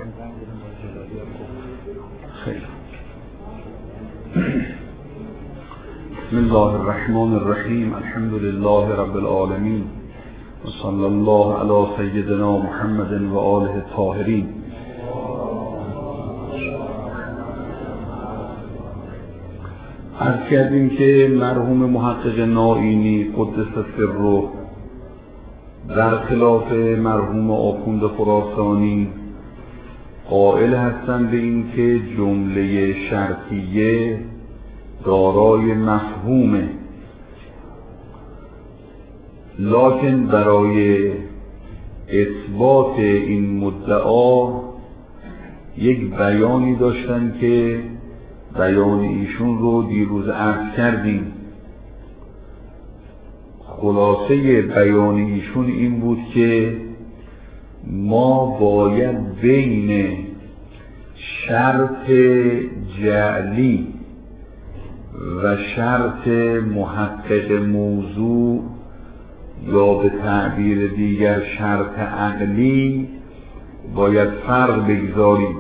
خیلی بسم الله الرحمن الرحیم. الحمد لله رب العالمین و صلی الله علی سیدنا محمد و آله الطاهرین. عرض کردیم که مرحوم محقق نائینی قدس سره در خلاف مرحوم آخوند خراسانی قائل هستند به این که جمله شرطیه دارای مفهومه، لکن برای اثبات این مدعا یک بیانی داشتن که بیان ایشون رو دیروز عرض کردیم. خلاصه بیان ایشون این بود که ما باید بین شرط جعلی و شرط محقق موضوع یا به تعبیر دیگر شرط عقلی باید فرق بگذاریم.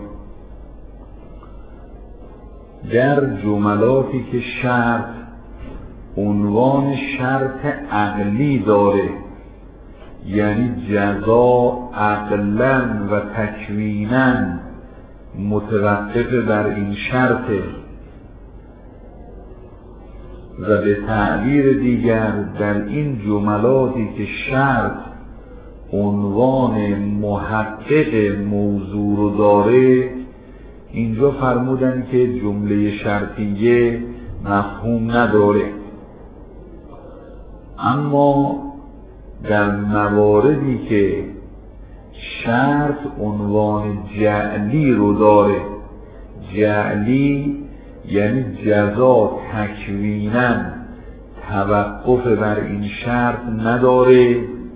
در جملاتی که شرط عنوان شرط عقلی داره، یعنی جزا عقلاً و تکویناً متوقف بر این شرطه، و به تعبیر دیگر در این جملاتی که شرط عنوان محقق موضوع رو داره، اینجا فرمودن که جمله شرطیه مفهوم نداره. اما در مواردی که شرط عنوان جعلی رو داره، جعلی یعنی جزا تکویناً توقف بر این شرط نداره،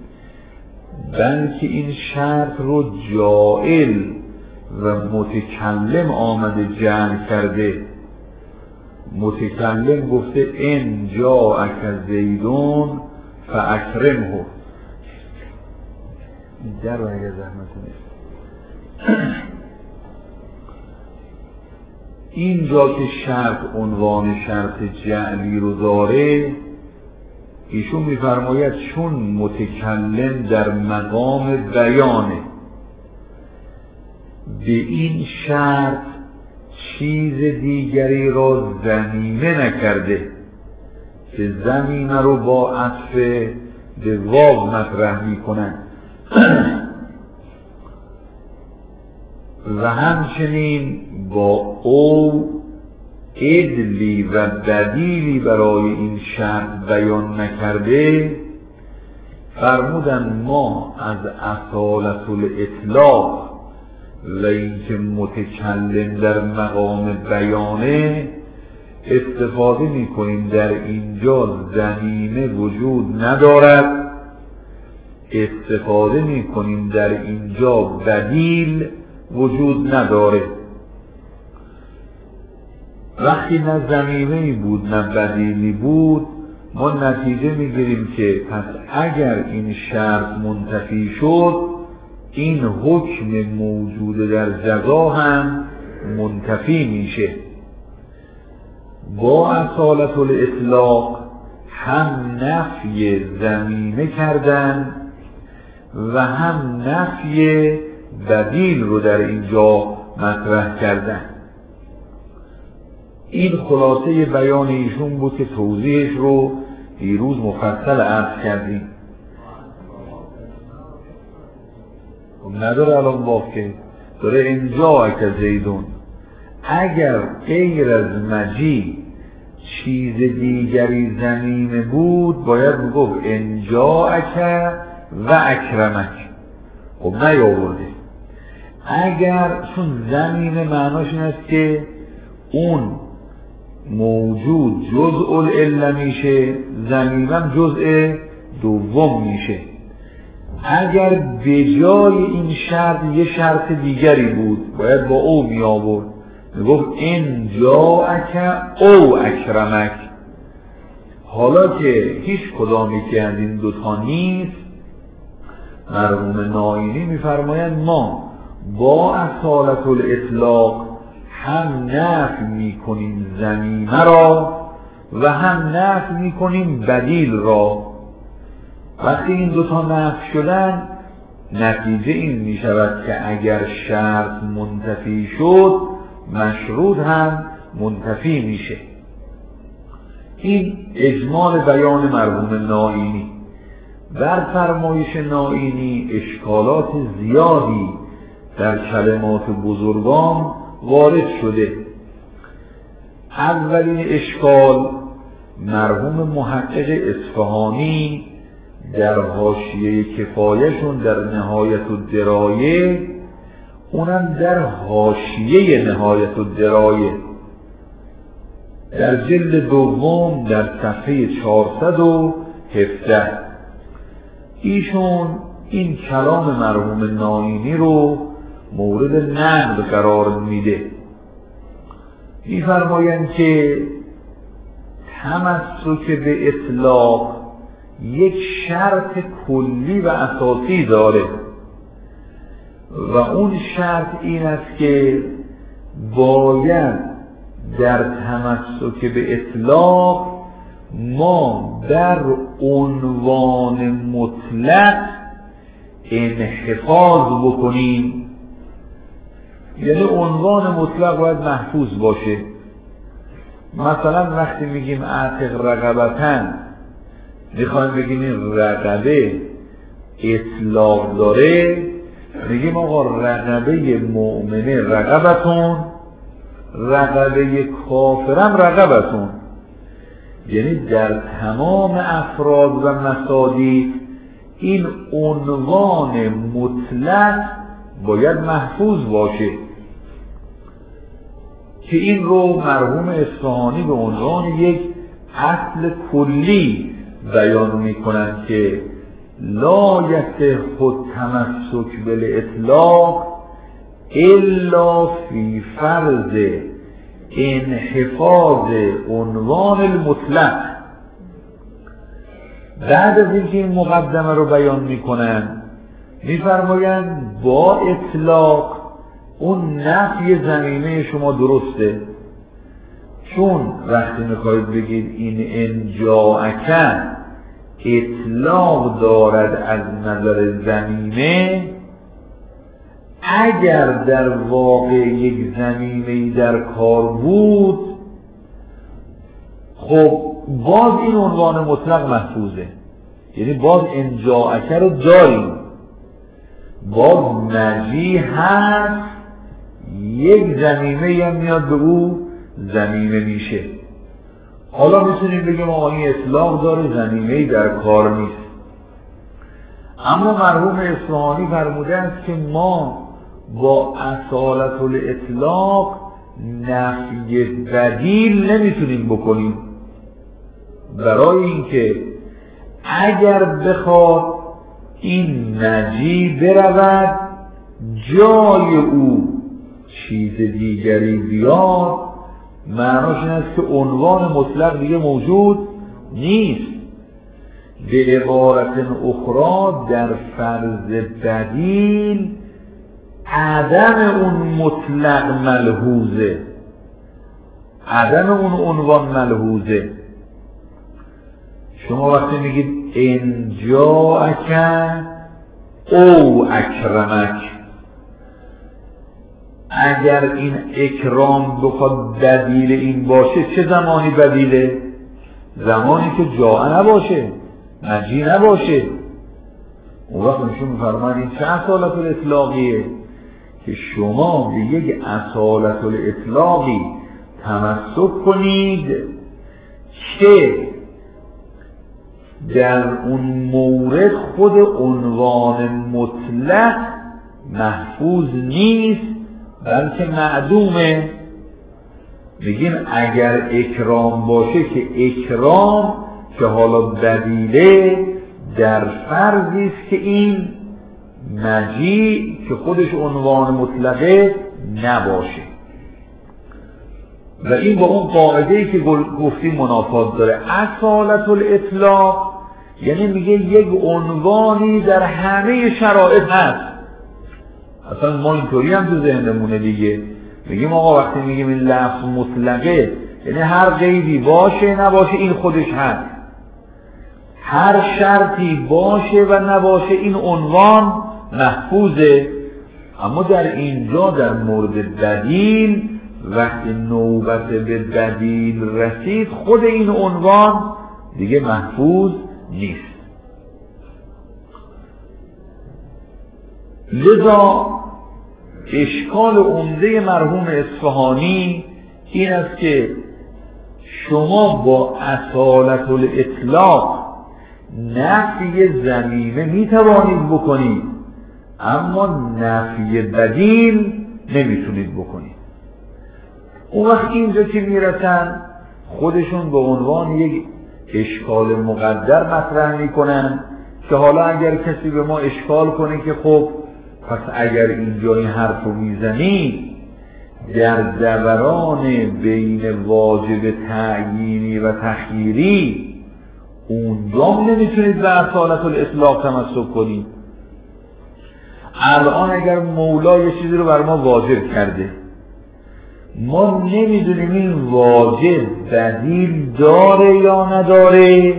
بلکه این شرط رو جائل و متکلم آمده جعل کرده. متکلم گفته ان جاءک زیدون فاکرمه. در رو اگر زحمت نیست اینجا که شرط عنوان شرط جعلی رو داره، ایشون میفرماید چون متکلم در مقام بیانه، به این شرط چیز دیگری را ضمیمه نکرده که ضمیمه رو با عطف به واو مطرح میکنن، و همچنین با او عدلی و بدیلی برای این شرط بیان نکرده. فرمودن ما از اصالت الاطلاق و اینکه متکلم در مقام بیانه استفاده میکنیم، در اینجا ضمیمه وجود ندارد، استفاده میکنیم در اینجا بدیل وجود نداره. وقتی نه ضمیمه‌ای بود نه بدیلی بود، ما نتیجه میگیریم که پس اگر این شرط منتفی شد، این حکم موجود در جزا هم منتفی میشه. با اصالت الاطلاق هم نفی ضمیمه کردن و هم نفی بدیل رو در اینجا مطرح کردن. این خلاصه بیان ایشون بود که توضیحش رو دیروز مفصل عرض کردیم. نداره الان واقع داره اینجا که زیدون، اگر غیر از مجی چیز دیگری ضمیمه بود باید میگفت اینجا اکه و اکرمک. خب نیاورده. اگر چون ضمیمه معناش این است که اون موجود جزء العله میشه، ضمیمه جزء دوم میشه. اگر به جای این شرط یه شرط دیگری بود باید با او می آورد، میگفت ان جاءک او اکرمک. حالا که هیچ کدامی که از این دوتا نیست، مرحوم نائینی میفرمایند ما با اصالت الاطلاق هم نفی میکنیم ضمیمه را و هم نفی میکنیم بدیل را. وقتی این دوتا نفی شدن، نتیجه این میشود که اگر شرط منتفی شد، مشروط هم منتفی میشه. این اجمال بیان مرحوم نائینی. بر فرمایش نائینی اشکالات زیادی در کلمات بزرگان وارد شده. اولین اشکال مرحوم محقق اصفهانی در حاشیه کفایه‌شون در نهایت الدرایه، اونم در حاشیه نهایت الدرایه در جلد دوم در صفحه 417 ایشون این کلام مرحوم نائینی رو مورد نقد قرار میده. میفرمایند که تمسک به اطلاق یک شرط کلی و اساسی داره و اون شرط این است که باید در تمسک به اطلاق ما در عنوان مطلق انحفاظ بکنیم. یعنی عنوان مطلق باید محفوظ باشه. مثلا وقتی میگیم اعتق رقبتن، میخوایم بگیم این رقبه اطلاق داره، میگیم آقا رقبه مؤمنه رقبتون، رقبه کافرم رقبتون. یعنی در تمام افراد و مصادیق این عنوان مطلق باید محفوظ باشه که این رو مرحوم اصفهانی به عنوان یک اصل کلی بیان میکنند که لا یصح التمسک بالاطلاق الا فی فرض انحفاظ عنوان المطلق. بعد از اینکه این مقدمه رو بیان میکنن، میفرمایند با اطلاق اون نفی ضمیمه شما درسته، چون وقتی میخواید بگید این انجاءک اطلاق دارد از نظر ضمیمه، اگر در واقع یک ضمیمه‌ای در کار بود، خب باز این عنوان مطلق محفوظه. یعنی باز انجاءک رو داریم، باز مجی هست، یک ضمیمه هم میاد به او ضمیمه میشه. حالا میتونیم بگیم آقا این اطلاق داره، ضمیمه‌ای در کار نیست. اما مرحوم اصفهانی فرموده است که ما با اصالت الاطلاق نفی بدیل نمیتونیم بکنیم، برای اینکه اگر بخواد این نجی برود جای او چیز دیگری بیاد، معناش این است که عنوان مطلق دیگه موجود نیست. به عبارت اخرى در فرض بدیل عدم اون مطلق ملحوظه، عدم اون عنوان ملحوظه. شما وقتی میگید انجاءک او اکرمک، اگر این اکرام بخواد بدیل این باشه، چه زمانی بدیله؟ زمانی که جاء نباشه، مجی نباشه. اون وقت نشون میفرمان این چه اصالت الاطلاقیه که شما به یک اصالت الاطلاقی تمسک کنید که در اون مورد خود عنوان مطلق محفوظ نیست بلکه معدومه. بگیم اگر اکرام باشه که اکرام که حالا بدیله در فرضی است که این مجیع که خودش عنوان مطلقه نباشه، و این با اون قاعده‌ای که گفتیم منافات داره. اصالت الاطلاق یعنی میگه یک عنوانی در همه شرایط هست. اصلا ما اینطوری هم تو ذهنمونه دیگه، میگیم آقا وقتی میگیم این لفظ مطلقه یعنی هر قیدی باشه نباشه این خودش هست، هر شرطی باشه و نباشه این عنوان محفوظه. اما در اینجا در مورد بدیل وقتی نوبت به بدیل رسید خود این عنوان دیگه محفوظ نیست. لذا اشکال عمده مرحوم اصفهانی این است که شما با اصالت الاطلاق نفی ضمیمه می توانید بکنید اما نفی بدیل نمیتونید بکنید. اون وقت اینجا که میرسن خودشون به عنوان یک اشکال مقدر مطرح میکنن که حالا اگر کسی به ما اشکال کنه که خب پس اگر اینجا این حرف رو میزنی در دوران بین واجب تعیینی و تخییری اونجا نمیتونید به اصالت الاطلاق تمسک کنید. الان اگر مولا یه چیزی رو بر ما واجب کرده ما نمیدونیم این واجب بدیل داره یا نداره،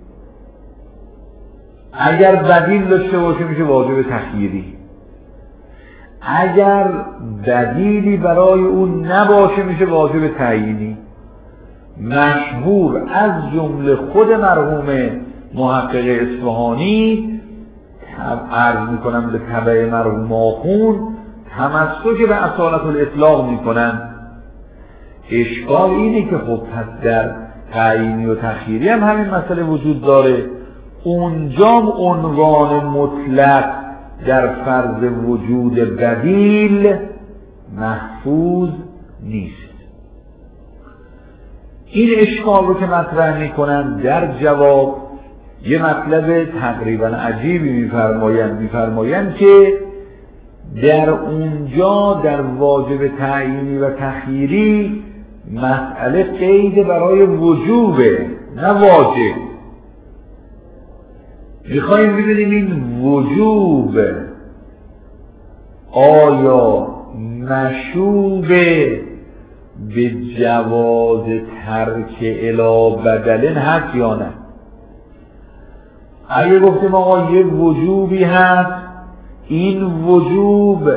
اگر بدیل داشته باشه میشه واجب تخییری، اگر بدیلی برای اون نباشه میشه واجب تعیینی. مشهور از جمله خود مرحوم محقق اصفهانی عرض میکنم به تبع مرحوم آخون تمسک به اصالت الاطلاق میکنن. اشکال اینه که خب پس در تعیینی و تخییری هم همین مسئله وجود داره، اونجا عنوان مطلق در فرض وجود بدیل محفوظ نیست. این اشکال رو که مطرح میکنن در جواب یه مطلب تقریبا عجیبی میفرمایند که در اونجا در واجب تعیینی و تخییری مسئله قید برای وجوبه نه واجب. میخواییم ببینیم این وجوب آیا مشوبه به جواز ترک الی بدلن هست یا نه. اگه گفتیم آقا یه وجوبی هست این وجوب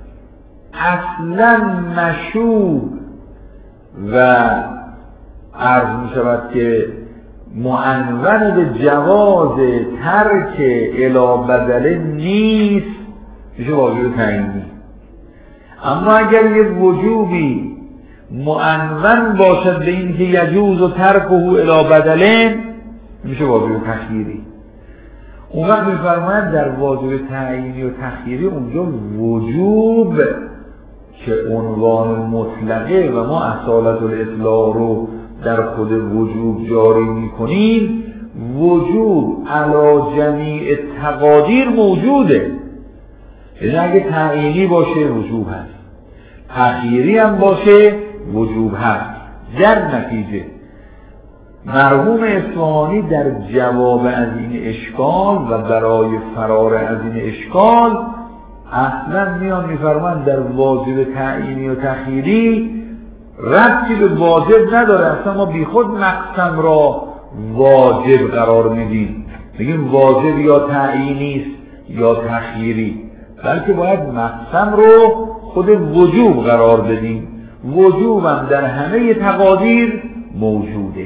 اصلا مشوب و عرض می شود که معنون به جواز ترک الی بدل نیست میشه واجب تعیینی. اما اگر یه وجوبی معنون باشد به این که یجوز و ترکه الی بدل میشه واجب تخییری. اون وقت میفرماید در واجب تعیینی و تخییری اونجا وجوب که عنوان مطلقه و ما اصالت الاطلاق رو در خود وجوب جاری میکنیم، وجوب علی جمیع تقادیر موجوده. یعنی اگه تعیینی باشه وجوب هست، تخییری هم باشه وجوب هست. در نتیجه مرحوم اصفهانی در جواب از این اشکال و برای فرار از این اشکال اصلا میان میفرمان در واجب تعیینی و تخییری ربطی به واجب نداره، اصلا ما بی خود مقسم را واجب قرار میدیم، میگیم واجب یا تعیینی است یا تخییری، بلکه باید مقسم رو خود وجوب قرار بدیم. وجوب هم در همه تقادیر موجوده.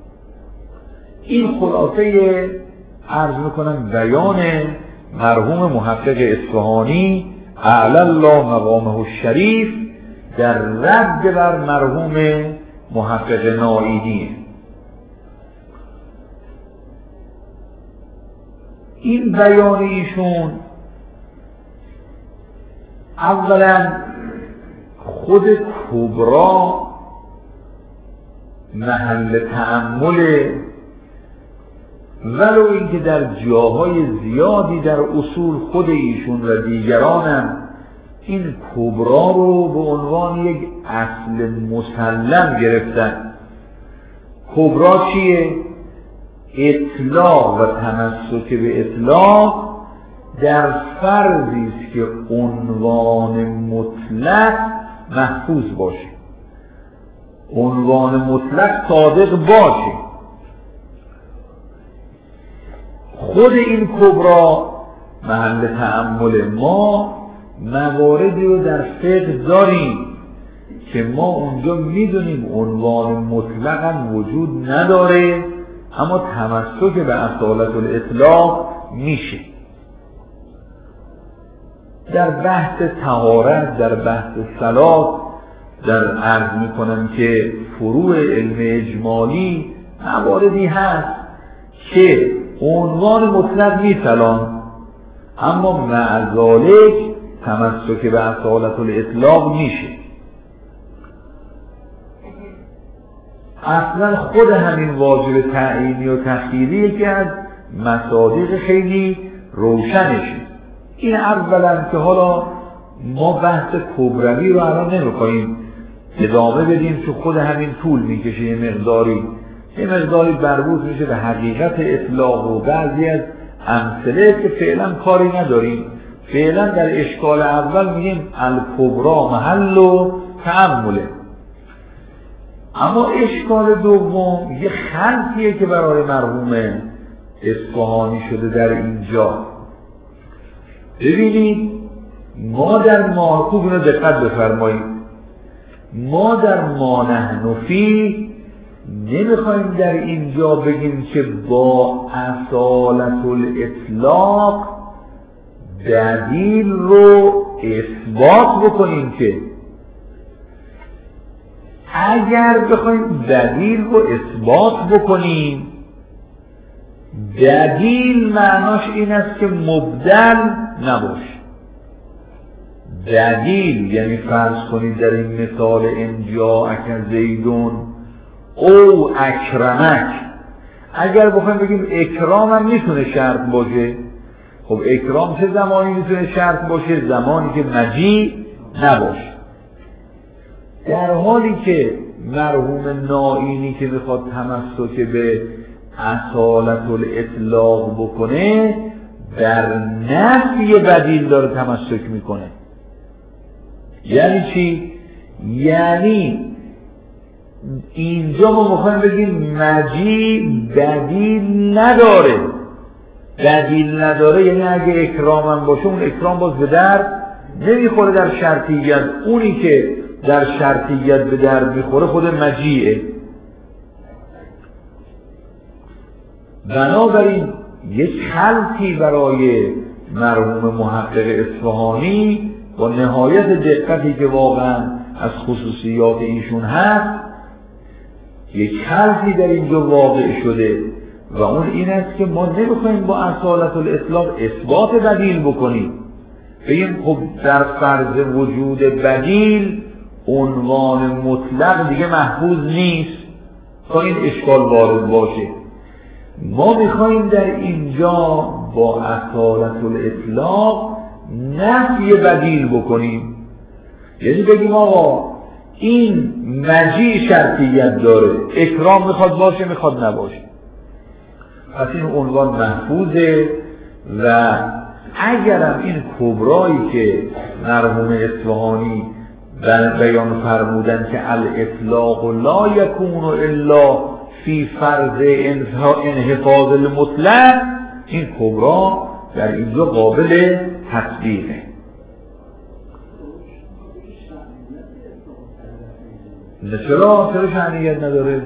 این خلاصه عرض میکنم بیان مرحوم محقق اصفهانی اعلی الله مقامه الشریف در رد بر مرحوم محقق نائینی. این بیان ایشون اولا خود کبرا محل تأمل، ولو اینکه در جاهای زیادی در اصول خود ایشون و دیگرانم این کبرا رو به عنوان یک اصل مسلم گرفتن. کبرا چیه؟ اطلاق و تمسک به اطلاق در فرضی است که عنوان مطلق محفوظ باشه، عنوان مطلق صادق باشه. خود این کبرا محل تأمل ما مواردی رو در فقه داریم که ما اونجا میدونیم عنوان مطلق هم وجود نداره، اما تمسک به اصالت الاطلاق میشه. در بحث طهارت، در بحث صلات، در عرض میکنم که فروع علم اجمالی مواردی هست که عنوان مطلق نیستلان، اما مع ذالک تمسک به اصالت الاطلاق میشه. اصلا خود همین واجب تعیینی و تخییری که از مصادیق خیلی روشنشه. این اولا که حالا ما بحث کبروی رو الان نمیخوایم ادامه بدیم چون خود همین طول میکشه، یه مقداری مربوط میشه به حقیقت اطلاق و بعضی از امثله که فعلا کاری نداریم. فعلا در اشکال اول میگیم الکبرا محل و تأمله. اما اشکال دوم یه خلطیه که برای مرحوم اصفهانی شده در اینجا. ببینید ما در خوب اینو دقت بفرمایید، ما در ما نحن فی نمیخوایم در اینجا بگیم که با اصالت الاطلاق دلیل رو اثبات بکنیم، که اگر بخوایم دلیل رو اثبات بکنیم، دلیل معناش این است که مبدل نباشه. دلیل یعنی فرض کنید در این مثال انجاءک زیدون او اکرمک، اگر بخوایم بگیم اکرام هم میتونه شرط باشه، خب اکرام چه زمانی میتونه شرط باشه؟ زمانی که مجیء نباشه. در حالی که مرحوم نائینی که میخواد تمسک به اصالت الاطلاق بکنه در نفی بدیل داره تمسک میکنه. یعنی چی؟ یعنی اینجا ما میخوایم بگیم مجیء بدیل نداره. بدیل نداره یعنی اگه اکرام هم باشه اون اکرام باز به درد نمیخوره در شرطیت. اونی که در شرطیت به درد میخوره خود مجیعه. بنابراین یک خلطی برای مرحوم محقق اصفهانی با نهایت دقتی که واقعا از خصوصیات ایشون هست، یک خلطی در اینجا واقع شده و اون این است که ما نمیخوایم با اصالت الاطلاق اثبات بدیل بکنیم، بگیم خب در فرض وجود بدیل عنوان مطلق دیگه محفوظ نیست تا این اشکال وارد باشه. ما میخوایم در اینجا با اصالت الاطلاق نفی بدیل بکنیم، یعنی بگیم آقا این مجیء شرطیت داره، اکرام میخواد باشه میخواد نباشه، پس این عنوان محفوظه. و اگرم این کبرایی که مرحوم اصفهانی بیان فرمودن که الاطلاق لا یکون الا فی فرض انحفاظ المطلق، این کبرا در اینجا قابل تطبیقه. چرا شأنیت نداره؟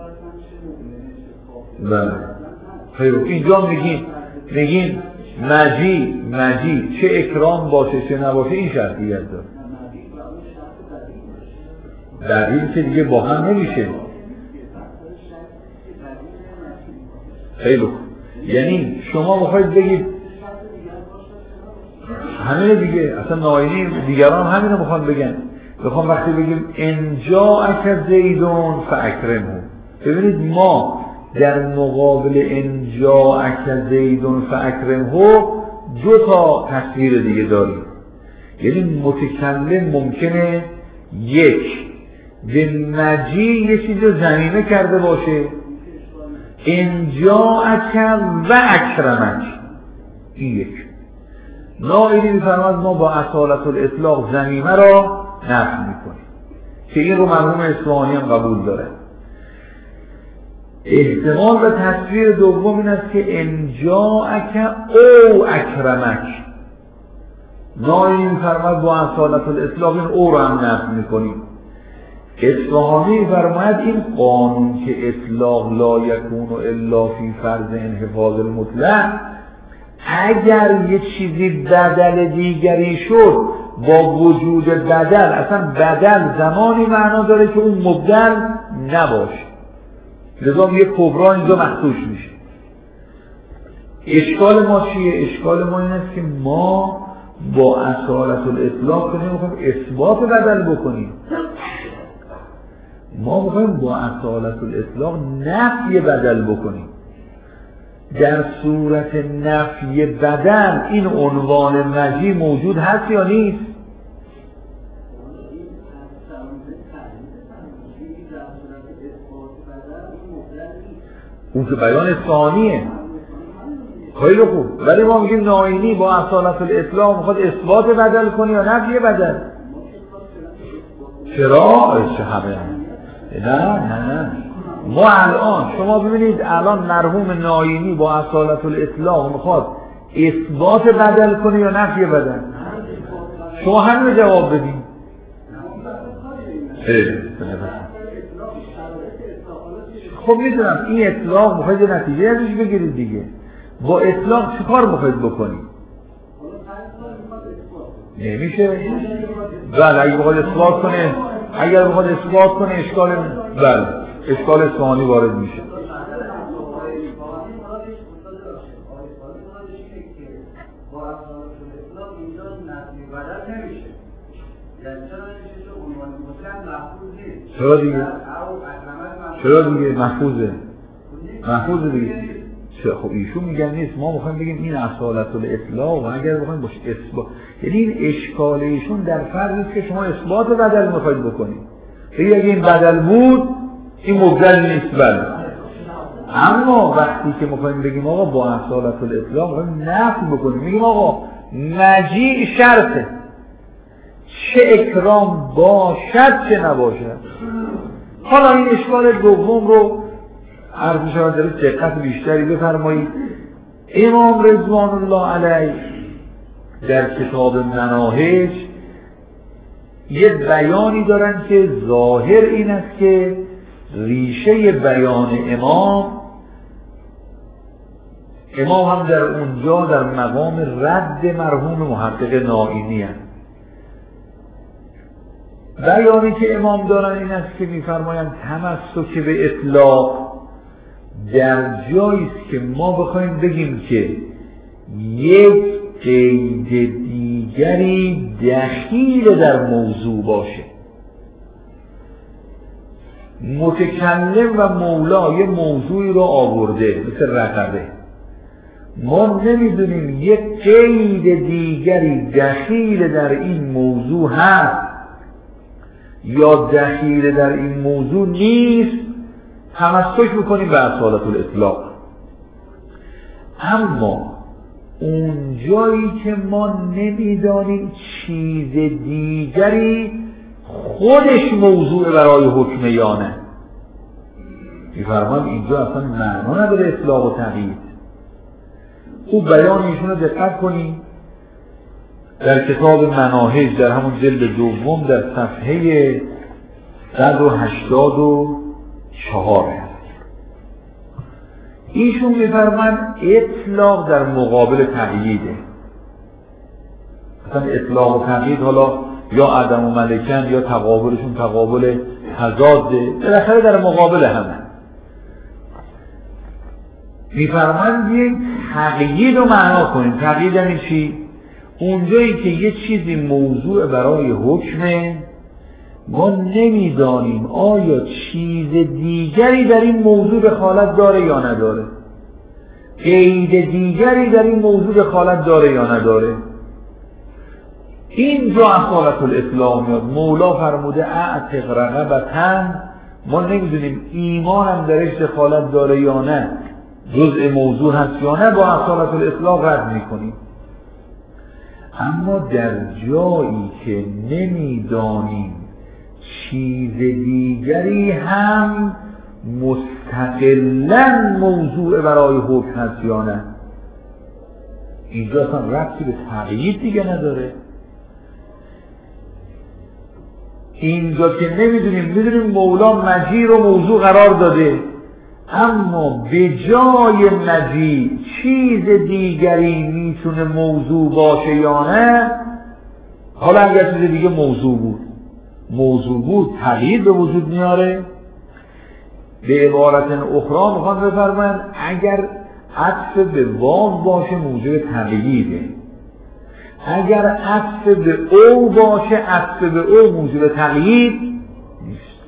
بله خیلی اینجا میگین مجیء چه اکرام باشه چه نباشه این شرطیت داره. دلیل که دیگه با هم نمیشه. خیلی یعنی شما بخواید بگید همین دیگه، اصلا نائینی دیگران همین رو میخوان بگن. بخوام وقتی بگیم انجاءک زیدون فاکرمه، ببینید ما در مقابل انجاءک زیدون فاکرمه دو تا تصویر دیگه داریم. یعنی متکلم ممکنه یک به مجیء یه چیز رو ضمیمه کرده باشه، انجاءک و اکرمک، این یک. نائینی میفرماد ما با اصالت الاطلاق ضمیمه را نفی میکنیم که این رو مرحوم اصفهانی هم قبول داره. احتمال و تصویر دوم این است که انجاءک او اکرمک، نائینی میفرماد با اصالت الاطلاق این او رو هم نفی میکنیم. اصفهانی فرماید این قانون که اطلاق لا یکون الا فی فرض انحفاظ المطلق، اگر یه چیزی بدل دیگری شد با وجود بدل، اصلا بدل زمانی معنا داره که اون مبدل نباشه، لذا یه کبرا اینجا مخصوص میشه. اشکال ما چیه؟ اشکال ما این است که ما با اصالت الاطلاق کنیم میخوایم اثبات بدل بکنیم، ما میخوایم با اصالت الاطلاق نفی بدل بکنیم. در صورت نفی بدل این عنوان مجی موجود هست یا نیست؟ اون که بیان اصفهانیه، خیلی خوب، ولی ما میگیم نائینی با اصالت الاطلاق میخواد اثبات بدل کنی یا نفی بدل. چرا؟ چه همه نه ما الان شما ببینید الان مرحوم نائینی با اصالت الاطلاق میخواد اثبات بدل کنه یا نفی بدل؟ شما همین جواب بدین. خب میدونم این اطلاق میخواید نتیجه ازش بگیرید دیگه. با اطلاق چه کار میخواید بکنید؟ نمیشه. بله اگه بخواد اثبات کنه، اگر بخواد اثبات کنه اشکال، بله اشکال اصفهانی وارد میشه. چرا دیگه محفوظه دیگه. خب ایشون میگن نیست، ما میخوایم بگیم این اصالت الاطلاق و اگر بخوایم باشه اثبات، یعنی این اشکال ایشون در فرض است که شما اثبات بدل میخواید بکنید. اگه این بدل بود این مبدل نیست. بله اما وقتی که میخوایم بگیم آقا با اصالت الاطلاق میخوایم نفی بکنیم، میگیم آقا مجیء شرطه، چه اکرام باشد چه نباشد. حالا این اشکال دوم رو عرض می‌شود دارید دقت بیشتری بفرمایید. امام رضوان الله علیه در کتاب مناهج یه بیانی دارن که ظاهر این است که ریشه بیان امام هم در اونجا در مقام رد مرحوم محقق نائینی هست. بیانی که امام دارن این است که میفرمایند تمسک به اطلاق در جایی است که ما بخوایم بگیم که یک قید دیگری دخیل در موضوع باشه. متکلم و مولا یه موضوعی رو آورده مثل رقبه، ما نمیدونیم یک قید دیگری دخیل در این موضوع هست یا دخیل در این موضوع نیست، تمسک میکنیم به اصالت الاطلاق. اما اون جایی که ما نمیدانیم چیز دیگری خودش موضوع برای حکم یا نه، میفرمان اینجا اصلا معنا نداره اطلاق و تقیید. خوب بیان ایشون رو دقت کنیم در کتاب مناهج در همون جلد دوم در صفحه 184 ایشون میفرمان اطلاق در مقابل تقییده. مثلا اطلاق و تقیید حالا یا عدم و ملکن یا تقابلشون تقابل تضاده، بالاخره در مقابل همه. میفرمان یک تقیید رو معنا کنیم. تقیید یعنی چی؟ اونجایی که یه چیزی موضوع برای حکمه، ما نمیدانیم آیا چیز دیگری در این موضوع دخالت داره یا نداره، قید دیگری در این موضوع دخالت داره یا نداره. اینجا اصالت الاطلاق میاد. مولا فرموده اعتق رقبتن، ما نمیدونیم ایمان هم درش دخالت داره یا نه، جزء موضوع هست یا نه، با اصالت الاطلاق رد میکنیم. اما در جایی که نمیدانیم چیز دیگری هم مستقلاً موضوع برای حکم هست یا نه، اینجا اصلا ربطی به تقیید دیگه نداره. اینجا که نمیدونیم، میدونیم مولا مجیع رو موضوع قرار داده، اما به جای مجیع چیز دیگری میتونه موضوع باشه یا نه. حالا اگر چیز دیگه موضوع بود تقیید به وجود میاره. به عبارت اخرى میخوان بفرمایند اگر عطف به واو باشه موجب تقییده، اگر عطف به او باشه عطف به او موجب تقیید نیست.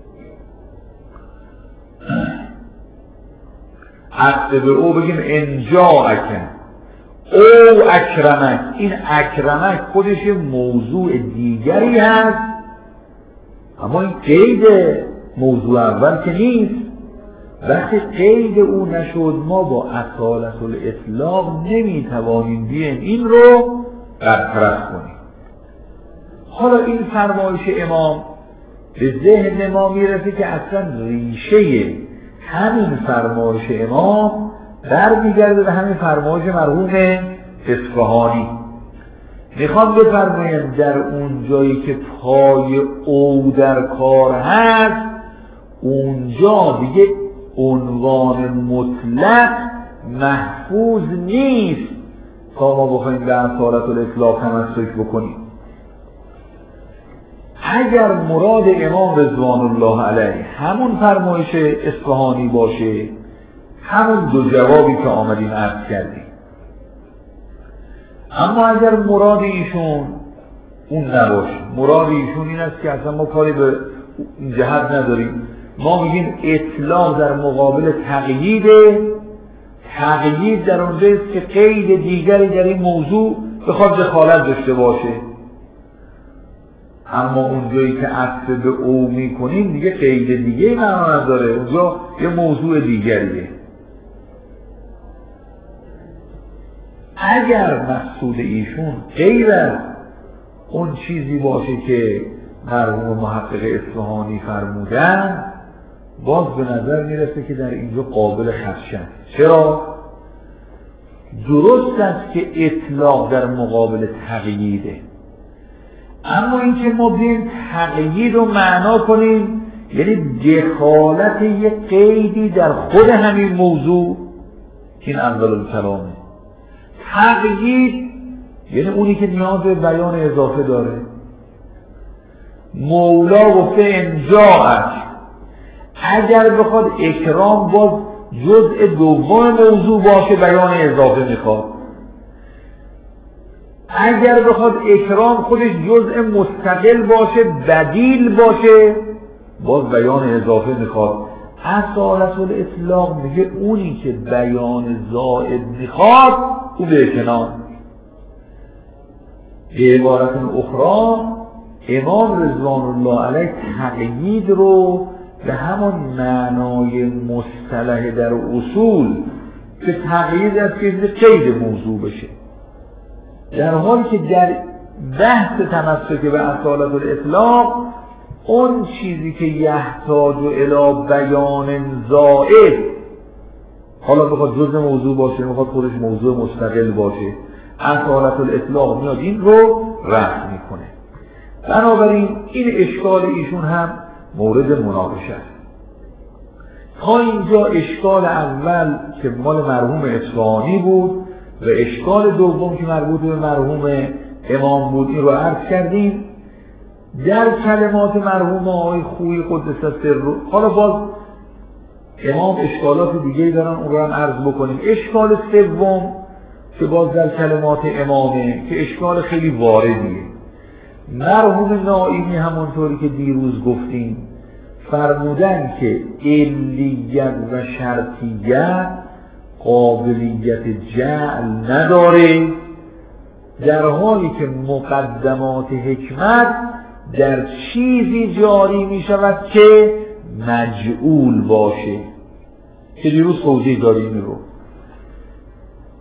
عطف به او بگیم انجاءک او اکرمک، این اکرمک خودش موضوع دیگری هست، اما این قید موضوع اول که نیست. وقتی قید او نشد ما با اصالت الاطلاق نمیتوانیم بیایم این رو برطرف کنیم. حالا این فرمایش امام به ذهن ما میرسه که اصلا ریشه همین فرمایش امام برمیگرده به همین فرمایش مرحوم اصفهانی. میخوام بفرمایم در اون جایی که پای او در کار هست اونجا دیگه عنوان مطلق محفوظ نیست تا ما بخوایم به اصالت الاطلاق تمسک بکنیم. اگر مراد امام رضوان الله علیه همون فرمایش اصفهانی باشه، همون دو جوابی که آمدیم عرض کردیم. اما اگر مراد ایشون اون نباشه، مراد ایشون این است که اصلا ما کاری به این جهت نداریم، ما میگیم اطلاق در مقابل تقیید در اونجاییست که قید دیگری در این موضوع بخواد دخالت داشته باشه. اما اونجایی که عطف به او میکنیم دیگه قید دیگه معنا نداره، اونجا یه موضوع دیگریه. اگر مقصود ایشون غیر از اون چیزی باشه که مرحوم محقق اصفهانی فرمودن، باز به نظر میرسه که در اینجا قابل خدشه. چرا؟ درست است که اطلاق در مقابل تقییده، اما اینکه ما بیم تقیید رو معنا کنیم یعنی دخالت یک قیدی در خود همین موضوع، این اول کلامه. تقیید یعنی اونی که نیاز به بیان اضافه داره. مولا گفته انجاءک، اگر بخواد اکرام باز جزء دوم موضوع باشه بیان اضافه میخواد. اگر بخواد اکرام خودش جزء مستقل باشه بدیل باشه باز بیان اضافه میخواد. اصالت الاطلاق میگه اونی که بیان زائد میخواد او به کنار. به عبارت اخرى امام رضوان الله علیه تقیید رو به همون معنای مصطلح در اصول که تقیید از که قید موضوع بشه، در حالی که در بحث تمسک به اصالت الاطلاق اون چیزی که یحتاج الی بیان زائد، حالا بخواد جزء موضوع باشه بخواد خودش موضوع مستقل باشه، اصالت الاطلاق میاد این رو رفع میکنه. بنابراین این اشکال ایشون هم مورد مناقشه است. تا اینجا اشکال اول که مال مرحوم اصفهانی بود و اشکال دوم که مربوط به مرحوم امام بود این رو عرض کردیم. در کلمات مرحوم آقای خویی قدس سره حالا باز امام اشکالات دیگه دارن اون رو هم عرض بکنیم. اشکال سوم که باز در کلمات امامه که اشکال خیلی واردیه. مرحوم نائینی همونطوری که دیروز گفتیم فرمودن که علیت و شرطیت قابلیت جعل نداره، در حالی که مقدمات حکمت در چیزی جاری می شود که مجعول باشه، که دیروز توضیح داریم رو.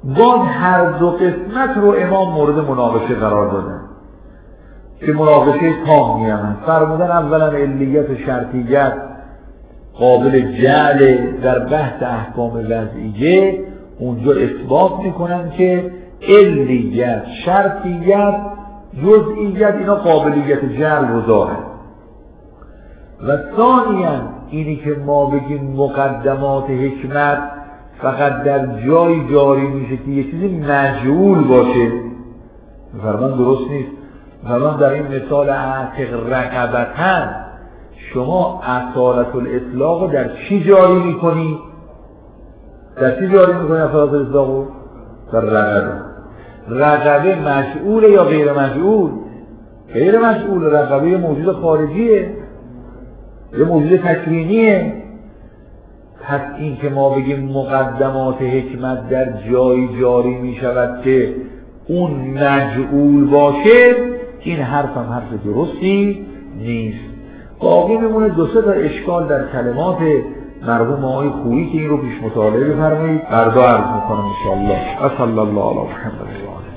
باز هر دو قسمت رو امام مورد مناقشه قرار دادن که مناقشه تام میامن. فرمودن اولا علیت و شرطیت قابل جعل در بحث احکام وضعیه، اونجا اثبات میکنن که علیت، شرطیت، جزئیت اینا قابلیت جعل رو داره. و ثانیاً اینی که ما بگیم مقدمات حکمت فقط در جای جاری میشه که یه چیزی مجعول باشه، فرمان درست نیست. فرمان در این مثال اعتق رقبتن شما اصالت الاطلاق رو در چی جاری میکنی؟ در چی جاری میکنی اصالت الاطلاق رو؟ در رقبه. رقبه مجعوله یا غیر مجعول؟ غیر مجعول. رقبه یه موجود خارجیه، یه موجود تکوینیه. پس این که ما بگیم مقدمات حکمت در جایی جاری می شود که اون مجعول باشه، این حرف هم حرف درستی نیست. باقی میمونه دو سه تا اشکال در کلمات مرحوم آقای خویی که این رو پیش مطالعه بفرمایید. فردا عرض میکنم ان شاء الله. و صلی الله علی محمد.